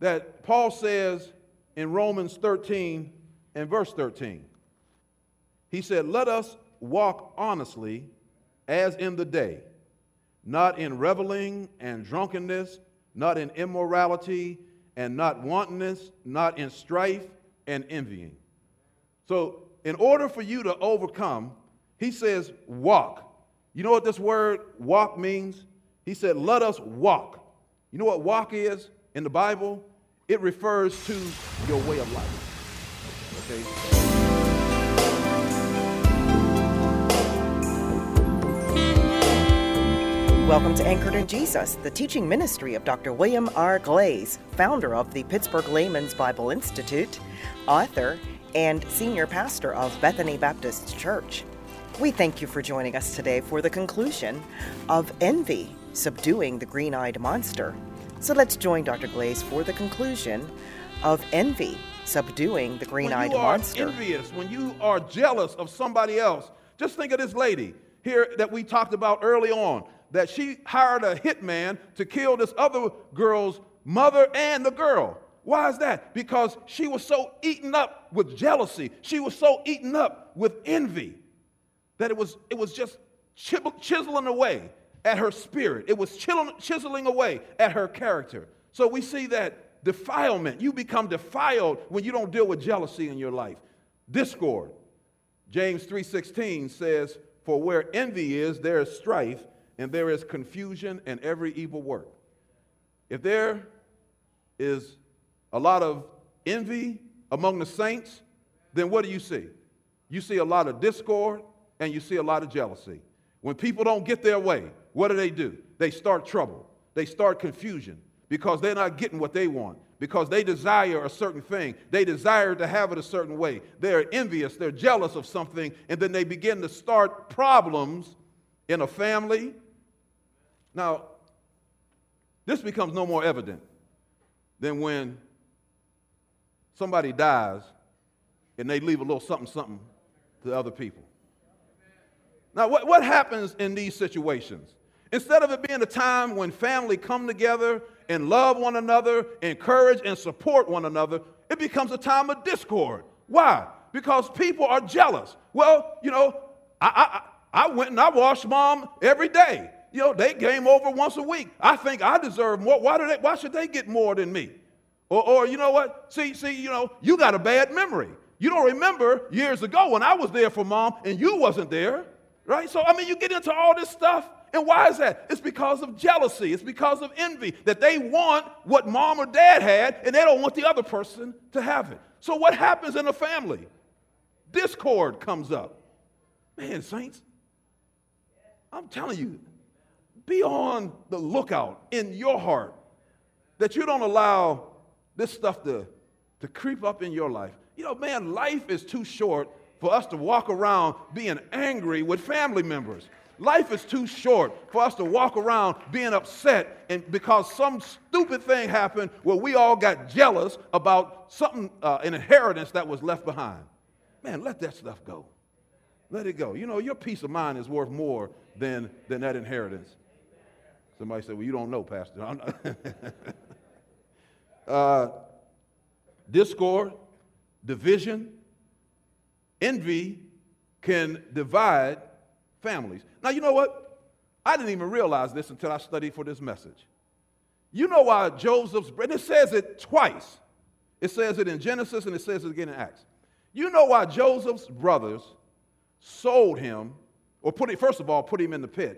that Paul says in Romans 13 and verse 13. He said, let us walk honestly as in the day, not in reveling and drunkenness, not in immorality and not wantonness, not in strife and envying. So in order for you to overcome, he says walk. You know what this word walk means? He said, let us walk. You know what walk is in the Bible? It refers to your way of life. Okay? Welcome to Anchored in Jesus, the teaching ministry of Dr. William R. Glaze, founder of the Pittsburgh Layman's Bible Institute, author, and senior pastor of Bethany Baptist Church. We thank you for joining us today for the conclusion of Envy, Subduing the Green-Eyed Monster. So let's join Dr. Glaze for the conclusion of Envy, Subduing the Green-Eyed Monster. When you are envious, when you are jealous of somebody else, just think of this lady here that we talked about early on, that she hired a hitman to kill this other girl's mother and the girl. Why is that? Because she was so eaten up with jealousy. She was so eaten up with envy that it was just chiseling away at her spirit. It was chiseling away at her character. So we see that defilement. You become defiled when you don't deal with jealousy in your life. Discord. James 3:16 says, for where envy is, there is strife, and there is confusion and every evil work. If there is a lot of envy among the saints, then what do you see? You see a lot of discord and you see a lot of jealousy. When people don't get their way, what do? They start trouble. They start confusion because they're not getting what they want, because they desire a certain thing. They desire to have it a certain way. They're envious. They're jealous of something, and then they begin to start problems in a family. Now, this becomes no more evident than when somebody dies and they leave a little something to other people. Now, what happens in these situations? Instead of it being a time when family come together and love one another, encourage and support one another, it becomes a time of discord. Why? Because people are jealous. Well, I went and I washed mom every day. They came over once a week. I think I deserve more. Why should they get more than me? Or you know what? See, you got a bad memory. You don't remember years ago when I was there for mom and you wasn't there, right? So, you get into all this stuff. And why is that? It's because of jealousy. It's because of envy, that they want what mom or dad had and they don't want the other person to have it. So what happens in a family? Discord comes up. Man, saints, I'm telling you, be on the lookout in your heart that you don't allow this stuff to creep up in your life. Man, life is too short for us to walk around being angry with family members. Life is too short for us to walk around being upset and because some stupid thing happened where we all got jealous about something, an inheritance that was left behind. Man, let that stuff go. Let it go. Your peace of mind is worth more than that inheritance. Somebody said, well, you don't know, Pastor. Discord, division, envy can divide families. Now, you know what? I didn't even realize this until I studied for this message. You know why Joseph's, and it says it twice. It says it in Genesis and it says it again in Acts. You know why Joseph's brothers sold him, or put him in the pit,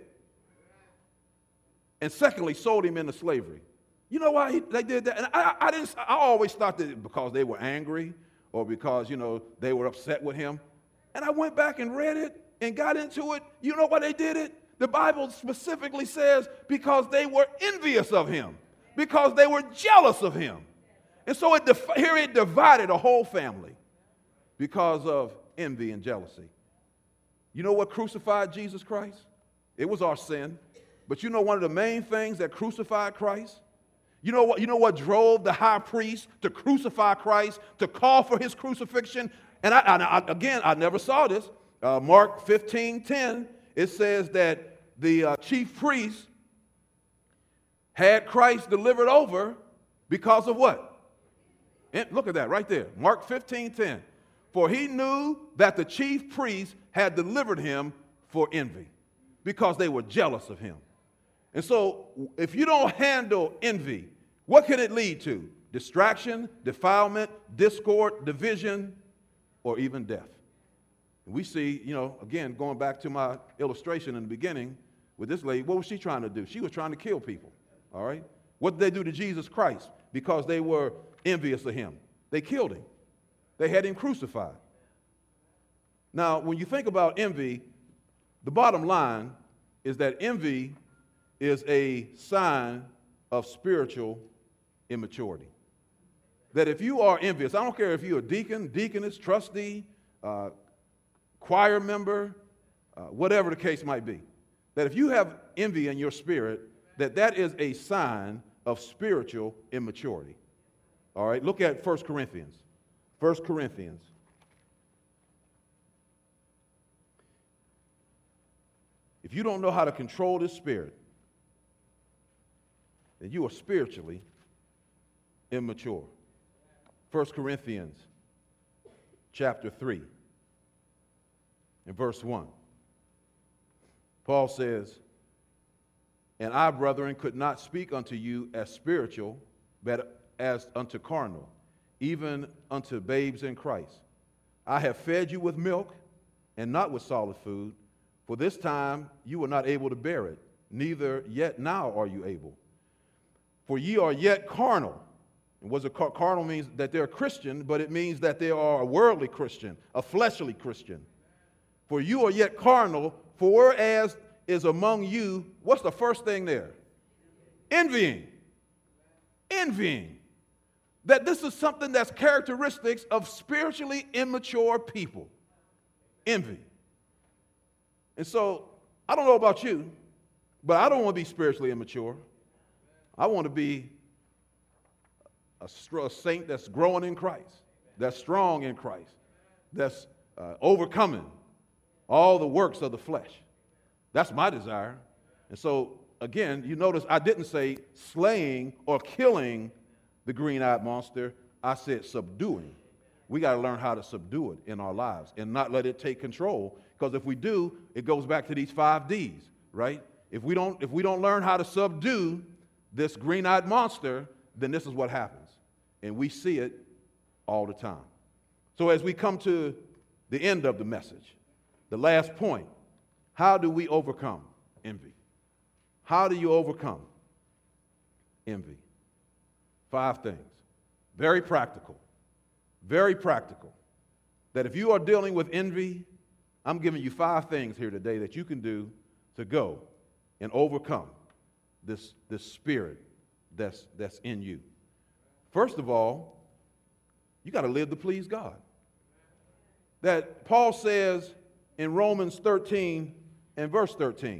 and secondly, sold him into slavery. You know why they did that? And I always thought that because they were angry or because, they were upset with him. And I went back and read it and got into it. You know why they did it? The Bible specifically says because they were envious of him, because they were jealous of him. And so it divided a whole family because of envy and jealousy. You know what crucified Jesus Christ? It was our sin. But you know one of the main things that crucified Christ? You know what drove the high priest to crucify Christ, to call for his crucifixion? And I never saw this. Mark 15:10, it says that the chief priest had Christ delivered over because of what? And look at that right there. Mark 15:10. For he knew that the chief priests had delivered him for envy, because they were jealous of him. And so if you don't handle envy, what can it lead to? Distraction, defilement, discord, division, or even death. And we see, again, going back to my illustration in the beginning with this lady, what was she trying to do? She was trying to kill people, all right? What did they do to Jesus Christ? Because they were envious of him. They killed him. They had him crucified. Now, when you think about envy, the bottom line is that envy is a sign of spiritual immaturity. That if you are envious, I don't care if you're a deacon, deaconess, trustee, choir member, whatever the case might be, that if you have envy in your spirit, that is a sign of spiritual immaturity. All right, look at 1 Corinthians. 1 Corinthians. If you don't know how to control this spirit, then you are spiritually immature. 1 Corinthians chapter 3 and verse 1. Paul says, and I, brethren, could not speak unto you as spiritual, but as unto carnal, even unto babes in Christ. I have fed you with milk and not with solid food, for this time you were not able to bear it, neither yet now are you able. For ye are yet carnal. And what carnal means? That they're a Christian, but it means that they are a worldly Christian, a fleshly Christian. For you are yet carnal, for whereas is among you, what's the first thing there? Envying. Envying. That this is something that's characteristics of spiritually immature people. Envy. And so, I don't know about you, but I don't want to be spiritually immature. I want to be a saint that's growing in Christ, that's strong in Christ, that's overcoming all the works of the flesh. That's my desire. And so, again, you notice I didn't say slaying or killing the green-eyed monster. I said subduing. We got to learn how to subdue it in our lives and not let it take control. Because if we do, it goes back to these 5 Ds, right? If we don't learn how to subdue this green-eyed monster, then this is what happens. And we see it all the time. So as we come to the end of the message, the last point, how do we overcome envy? How do you overcome envy? 5 things. Very practical. Very practical. That if you are dealing with envy, I'm giving you 5 things here today that you can do to go and overcome this spirit that's in you. First of all, you got to live to please God. That Paul says in Romans 13 and verse 13.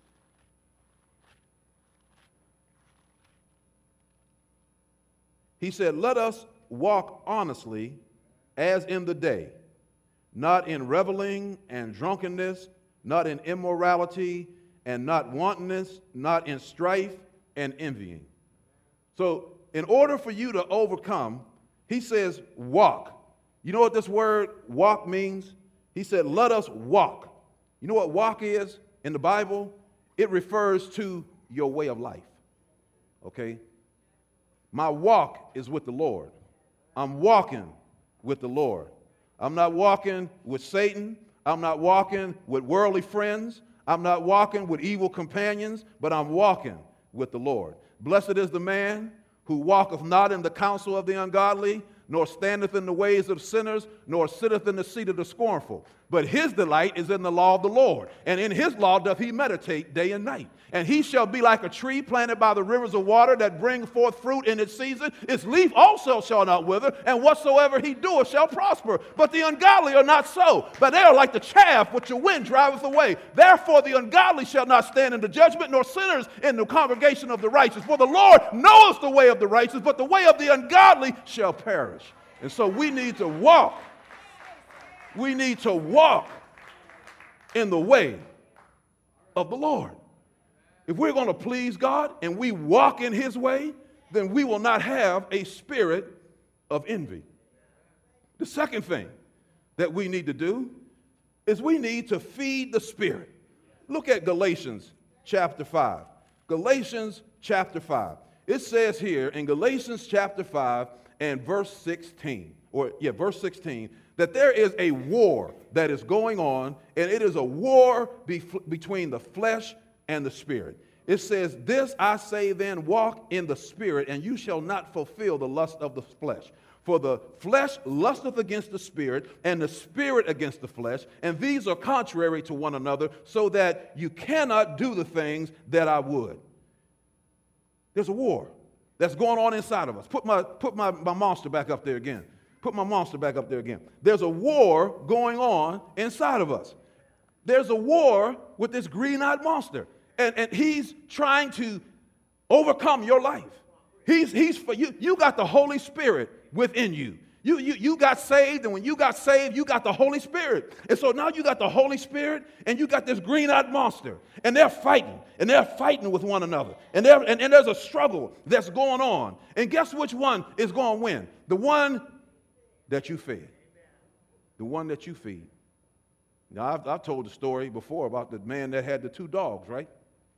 He said, let us walk honestly as in the day, not in reveling and drunkenness, not in immorality and not wantonness, not in strife and envying. So in order for you to overcome, he says walk. You know what this word walk means? He said, let us walk. You know what walk is in the Bible? It refers to your way of life. Okay? My walk is with the Lord. I'm walking with the Lord. I'm not walking with Satan. I'm not walking with worldly friends. I'm not walking with evil companions, but I'm walking with the Lord. Blessed is the man who walketh not in the counsel of the ungodly, nor standeth in the ways of sinners, nor sitteth in the seat of the scornful. But his delight is in the law of the Lord, and in his law doth he meditate day and night. And he shall be like a tree planted by the rivers of water that bring forth fruit in its season. Its leaf also shall not wither, and whatsoever he doeth shall prosper. But the ungodly are not so, but they are like the chaff which the wind driveth away. Therefore the ungodly shall not stand in the judgment, nor sinners in the congregation of the righteous. For the Lord knoweth the way of the righteous, but the way of the ungodly shall perish. And so we need to walk. We need to walk in the way of the Lord. If we're going to please God and we walk in his way, then we will not have a spirit of envy. The second thing that we need to do is we need to feed the Spirit. Look at Galatians chapter 5. Galatians chapter 5. It says here in Galatians chapter 5 and verse 16, verse 16, that there is a war that is going on, and it is a war between the flesh and the spirit. It says, "This I say then, walk in the Spirit, and you shall not fulfill the lust of the flesh. For the flesh lusteth against the Spirit, and the Spirit against the flesh, and these are contrary to one another, so that you cannot do the things that I would." There's a war that's going on inside of us. Put my monster back up there again. Put my monster back up there again. There's a war going on inside of us. There's a war with this green-eyed monster. And he's trying to overcome your life. You got the Holy Spirit within you. You got saved, and when you got saved, you got the Holy Spirit. And so now you got the Holy Spirit, and you got this green-eyed monster. And they're fighting with one another. And there's a struggle that's going on. And guess which one is going to win? The one that you feed. The one that you feed. Now, I've told the story before about the man that had the 2 dogs, right?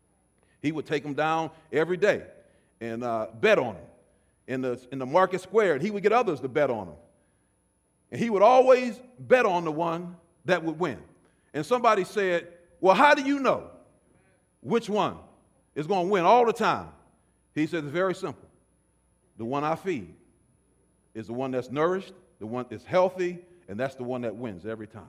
He would take them down every day and bet on them in the market square, and he would get others to bet on them. And he would always bet on the one that would win. And somebody said, "Well, how do you know which one is going to win all the time?" He said, "It's very simple. The one I feed is the one that's nourished, the one that's healthy, and that's the one that wins every time."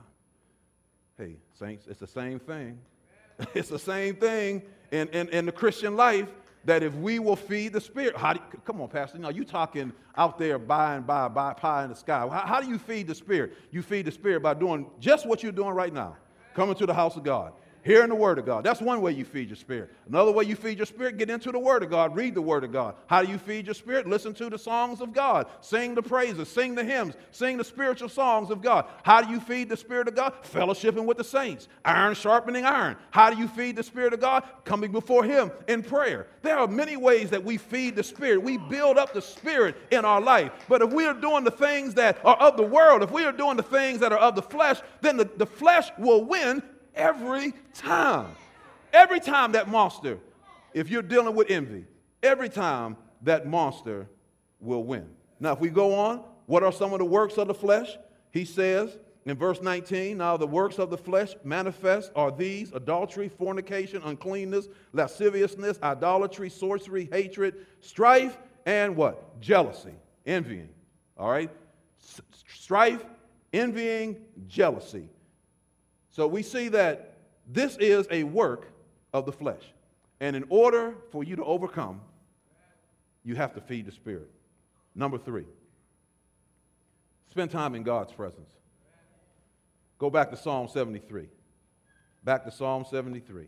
Hey, saints, it's the same thing. It's the same thing in the Christian life, that if we will feed the Spirit. Come on, Pastor. You talking out there buy pie in the sky. How do you feed the Spirit? You feed the Spirit by doing just what you're doing right now. Coming to the house of God. Hearing the Word of God. That's one way you feed your spirit. Another way you feed your spirit, get into the Word of God. Read the Word of God. How do you feed your spirit? Listen to the songs of God. Sing the praises. Sing the hymns. Sing the spiritual songs of God. How do you feed the Spirit of God? Fellowshipping with the saints. Iron sharpening iron. How do you feed the Spirit of God? Coming before Him in prayer. There are many ways that we feed the Spirit. We build up the Spirit in our life. But if we are doing the things that are of the world, if we are doing the things that are of the flesh, then the flesh will win every time. Every time that monster, if you're dealing with envy, every time that monster will win. Now, if we go on, what are some of the works of the flesh? He says in verse 19, "Now the works of the flesh manifest are these: adultery, fornication, uncleanness, lasciviousness, idolatry, sorcery, hatred, strife, and what? Jealousy." Envying. All right? Strife, envying, jealousy. So we see that this is a work of the flesh. And in order for you to overcome, you have to feed the Spirit. Number 3, spend time in God's presence. Go back to Psalm 73. Back to Psalm 73.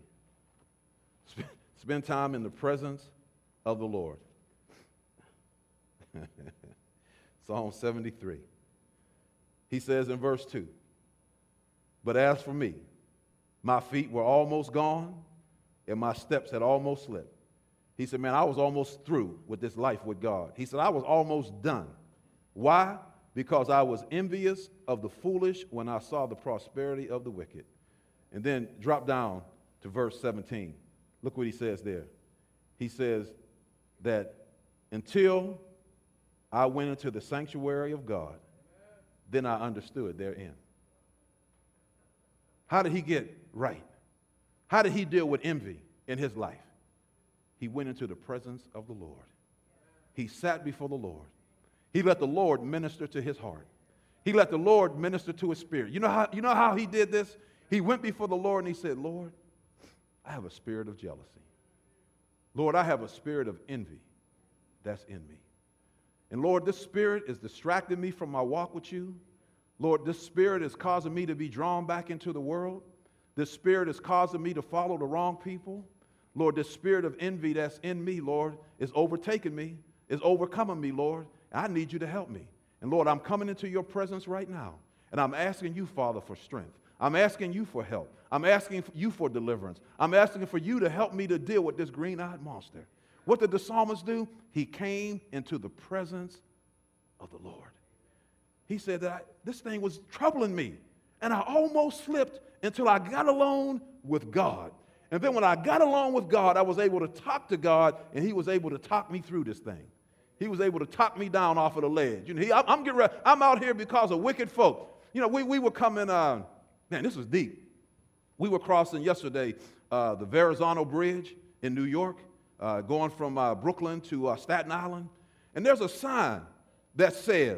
Spend time in the presence of the Lord. Psalm 73. He says in verse 2, "But as for me, my feet were almost gone, and my steps had almost slipped." He said, man, I was almost through with this life with God. He said, I was almost done. Why? Because I was envious of the foolish when I saw the prosperity of the wicked. And then drop down to verse 17. Look what he says there. He says that until I went into the sanctuary of God, then I understood therein. How did he get right? How did he deal with envy in his life? He went into the presence of the Lord. He sat before the Lord. He let the Lord minister to his heart. He let the Lord minister to his spirit. You know how he did this? He went before the Lord and he said, Lord, I have a spirit of jealousy. Lord, I have a spirit of envy that's in me. And Lord, this spirit is distracting me from my walk with you. Lord, this spirit is causing me to be drawn back into the world. This spirit is causing me to follow the wrong people. Lord, this spirit of envy that's in me, Lord, is overtaking me, is overcoming me, Lord. I need you to help me. And Lord, I'm coming into your presence right now. And I'm asking you, Father, for strength. I'm asking you for help. I'm asking you for deliverance. I'm asking for you to help me to deal with this green-eyed monster. What did the psalmist do? He came into the presence of the Lord. He said that this thing was troubling me, and I almost slipped until I got alone with God. And then when I got alone with God, I was able to talk to God, and he was able to talk me through this thing. He was able to talk me down off of the ledge. You know, I'm out here because of wicked folk. You know, we were coming, man, this was deep. We were crossing yesterday the Verrazano Bridge in New York, going from Brooklyn to Staten Island. And there's a sign that says,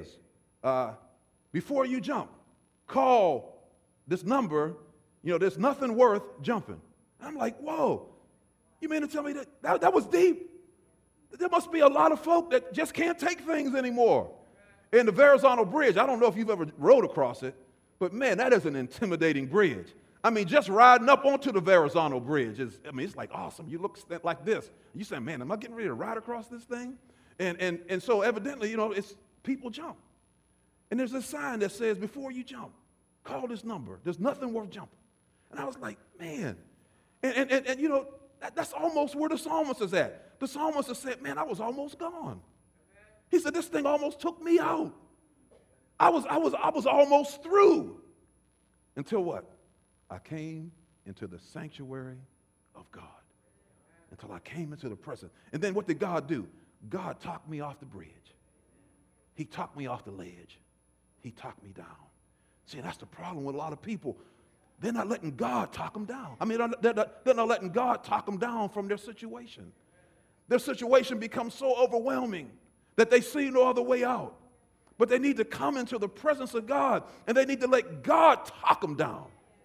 before you jump, call this number. You know, there's nothing worth jumping. And I'm like, whoa, you mean to tell me that was deep? There must be a lot of folk that just can't take things anymore. In the Verrazano Bridge, I don't know if you've ever rode across it, but man, that is an intimidating bridge. I mean, just riding up onto the Verrazano Bridge it's like awesome. You look like this. You say, man, am I getting ready to ride across this thing? And so evidently, you know, it's people jump. And there's a sign that says, before you jump, call this number. There's nothing worth jumping. And I was like, man. And you know, that's almost where the psalmist is at. The psalmist has said, man, I was almost gone. He said, this thing almost took me out. I was almost through. Until what? I came into the sanctuary of God. Until I came into the presence. And then what did God do? God talked me off the bridge. He talked me off the ledge. He talked me down. See, that's the problem with a lot of people. They're not letting God talk them down. I mean, they're not letting God talk them down from their situation. Their situation becomes so overwhelming that they see no other way out. But they need to come into the presence of God, and they need to let God talk them down.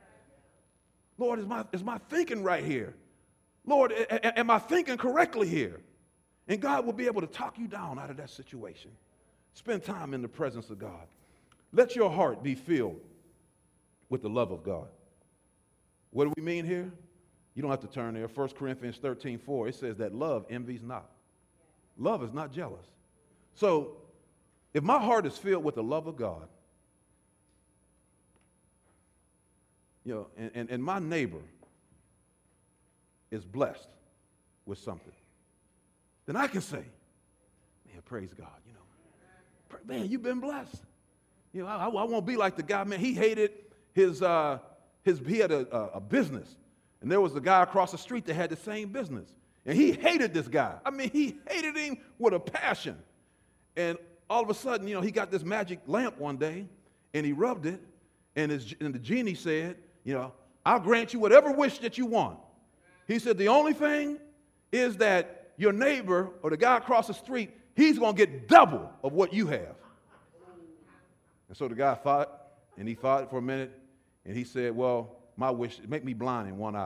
Lord, is my thinking right here? Lord, am I thinking correctly here? And God will be able to talk you down out of that situation. Spend time in the presence of God. Let your heart be filled with the love of God. What do we mean here? You don't have to turn there. 1 Corinthians 13:4, it says that love envies not. Love is not jealous. So if my heart is filled with the love of God, you know, and my neighbor is blessed with something, then I can say, man, praise God, you know. Man, you've been blessed. You know, I won't be like the guy, man, he hated he had a business. And there was a guy across the street that had the same business. And he hated this guy. I mean, he hated him with a passion. And all of a sudden, you know, he got this magic lamp one day, and he rubbed it, and the genie said, you know, I'll grant you whatever wish that you want. He said, the only thing is that your neighbor or the guy across the street, he's going to get double of what you have. And so the guy thought, and he thought for a minute, and he said, well, my wish, make me blind in one eye.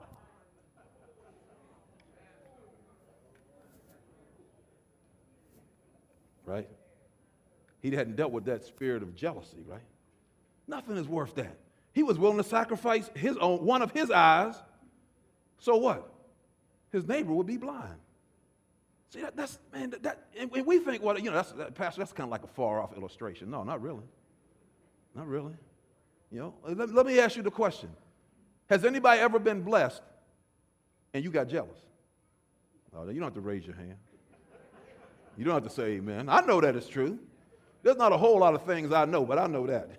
Right? He hadn't dealt with that spirit of jealousy, right? Nothing is worth that. He was willing to sacrifice one of his eyes. So what? His neighbor would be blind. See, and we think, well, you know, Pastor, that's kind of like a far-off illustration. No, not really. Not really. You know, let me ask you the question. Has anybody ever been blessed and you got jealous? Oh, you don't have to raise your hand. You don't have to say amen. I know that it's true. There's not a whole lot of things I know, but I know that.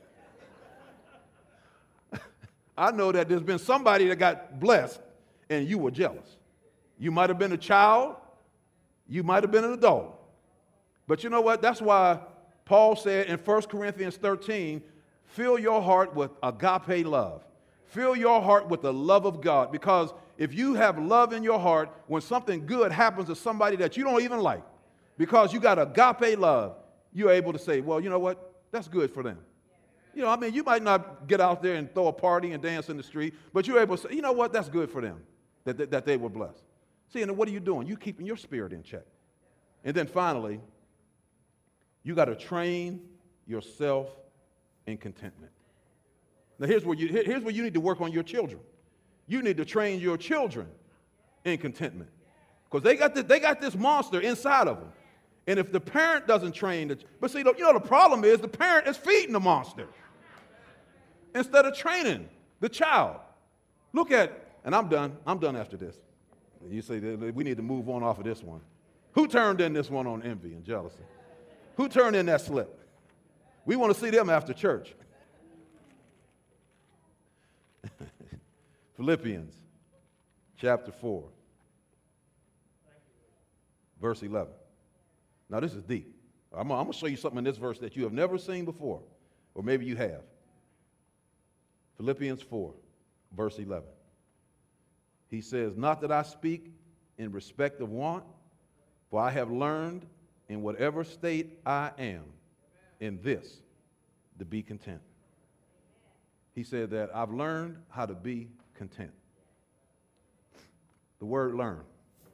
I know that there's been somebody that got blessed and you were jealous. You might have been a child. You might have been an adult. But you know what? That's why Paul said in 1 Corinthians 13, fill your heart with agape love. Fill your heart with the love of God. Because if you have love in your heart, when something good happens to somebody that you don't even like, because you got agape love, you're able to say, well, you know what? That's good for them. You know, I mean, you might not get out there and throw a party and dance in the street, but you're able to say, you know what? That's good for them, that they were blessed. See, and then what are you doing? You're keeping your spirit in check. And then finally, you got to train yourself in contentment. Now, here's where you need to work on your children. You need to train your children in contentment. Because they got this monster inside of them. And if the parent doesn't train it, but see, you know, the problem is the parent is feeding the monster instead of training the child. Look at, and I'm done after this. You say we need to move on off of this one. Who turned in this one on envy and jealousy? Who turned in that slip? We want to see them after church. Philippians chapter 4, verse 11. Now this is deep. I'm going to show you something in this verse that you have never seen before, or maybe you have. Philippians 4, verse 11. He says, not that I speak in respect of want, for I have learned in whatever state I am in this to be content. He said that I've learned how to be content. The word learn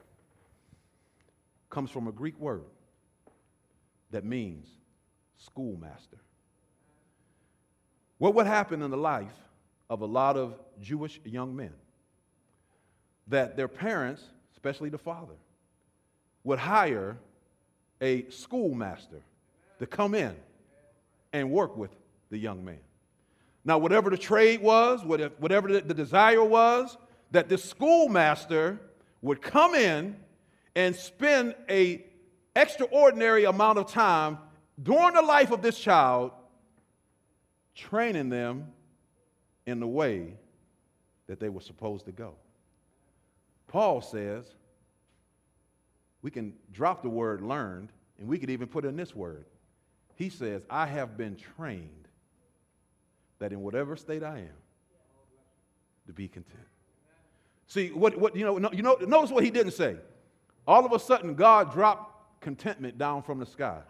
comes from a Greek word that means schoolmaster. What would happen in the life of a lot of Jewish young men? That their parents, especially the father, would hire a schoolmaster to come in and work with the young man. Now, whatever the trade was, whatever the desire was, that the schoolmaster would come in and spend an extraordinary amount of time during the life of this child training them in the way that they were supposed to go. Paul says we can drop the word learned, and we could even put in this word. He says, I have been trained that in whatever state I am, to be content. See, notice what he didn't say. All of a sudden, God dropped contentment down from the sky.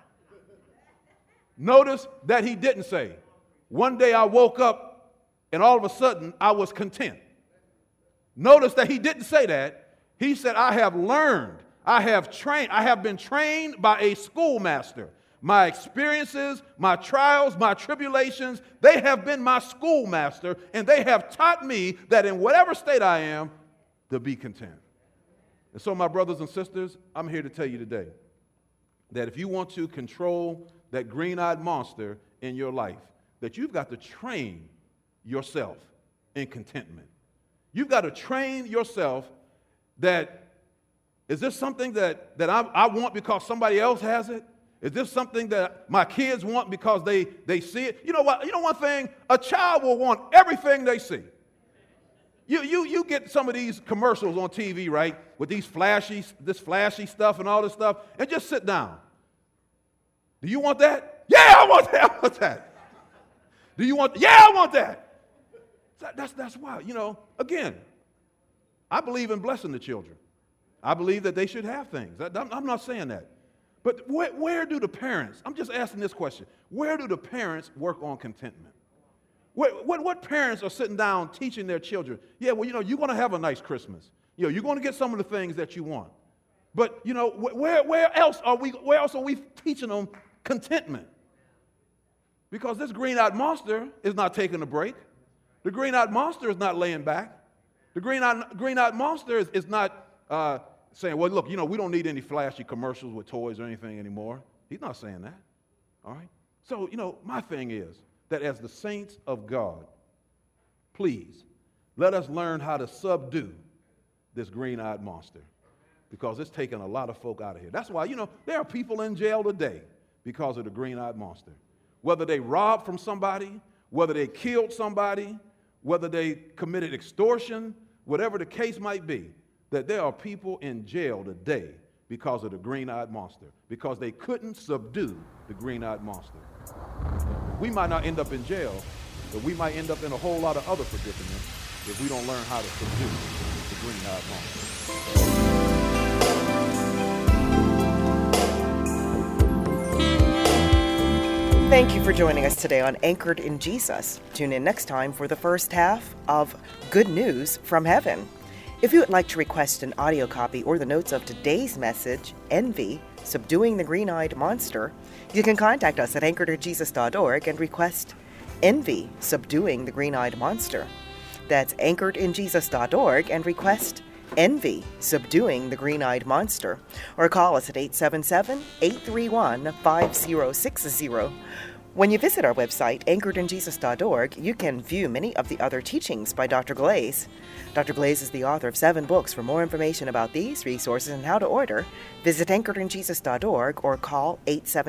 Notice that he didn't say, one day I woke up and all of a sudden I was content. Notice that he didn't say that. He said, I have learned, I have been trained by a schoolmaster. My experiences, my trials, my tribulations, they have been my schoolmaster, and they have taught me that in whatever state I am, to be content. And so, my brothers and sisters, I'm here to tell you today that if you want to control that green-eyed monster in your life, that you've got to train yourself in contentment. You've got to train yourself that, is this something that I want because somebody else has it? Is this something that my kids want because they see it? You know what? You know one thing? A child will want everything they see. You get some of these commercials on TV, right, with this flashy stuff and all this stuff, and just sit down. Do you want that? Yeah, I want that. I want that. Do you want? Yeah, I want that. That's why. Again, I believe in blessing the children. I believe that they should have things. I'm not saying that. But where do the parents, I'm just asking this question, where do the parents work on contentment? What parents are sitting down teaching their children, yeah, well, you're going to have a nice Christmas. You're going to get some of the things that you want. But, where else are we teaching them contentment? Because this green-eyed monster is not taking a break. The green-eyed monster is not laying back. The green-eyed monster is not saying, well, look, we don't need any flashy commercials with toys or anything anymore. He's not saying that, all right? So, my thing is that as the saints of God, please, let us learn how to subdue this green-eyed monster because it's taking a lot of folk out of here. That's why, there are people in jail today because of the green-eyed monster. Whether they robbed from somebody, whether they killed somebody, whether they committed extortion, whatever the case might be, that there are people in jail today because of the green-eyed monster, because they couldn't subdue the green-eyed monster. We might not end up in jail, but we might end up in a whole lot of other predicaments if we don't learn how to subdue the green-eyed monster. Thank you for joining us today on Anchored in Jesus. Tune in next time for the first half of Good News from Heaven. If you would like to request an audio copy or the notes of today's message, Envy, Subduing the Green-Eyed Monster, you can contact us at anchoredinjesus.org and request Envy, Subduing the Green-Eyed Monster. That's anchoredinjesus.org and request Envy, Subduing the Green-Eyed Monster. Or call us at 877-831-5060. When you visit our website, anchoredinjesus.org, you can view many of the other teachings by Dr. Glaze. Dr. Glaze is the author of 7 books. For more information about these resources and how to order, visit anchoredinjesus.org or call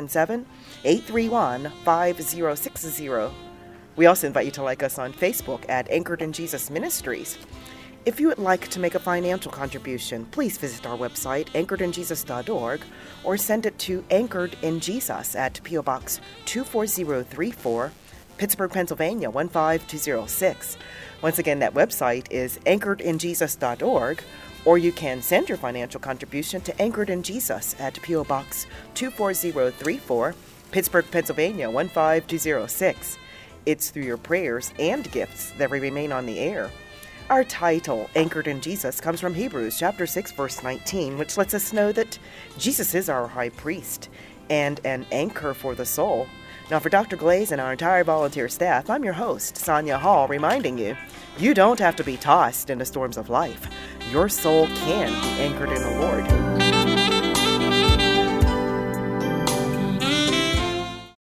877-831-5060. We also invite you to like us on Facebook at Anchored in Jesus Ministries. If you would like to make a financial contribution, please visit our website, anchoredinjesus.org, or send it to Anchored in Jesus at P.O. Box 24034, Pittsburgh, Pennsylvania 15206. Once again, that website is anchoredinjesus.org, or you can send your financial contribution to Anchored in Jesus at P.O. Box 24034, Pittsburgh, Pennsylvania 15206. It's through your prayers and gifts that we remain on the air. Our title, Anchored in Jesus, comes from Hebrews chapter 6, verse 19, which lets us know that Jesus is our high priest and an anchor for the soul. Now, for Dr. Glaze and our entire volunteer staff, I'm your host, Sonia Hall, reminding you, you don't have to be tossed in the storms of life. Your soul can be anchored in the Lord.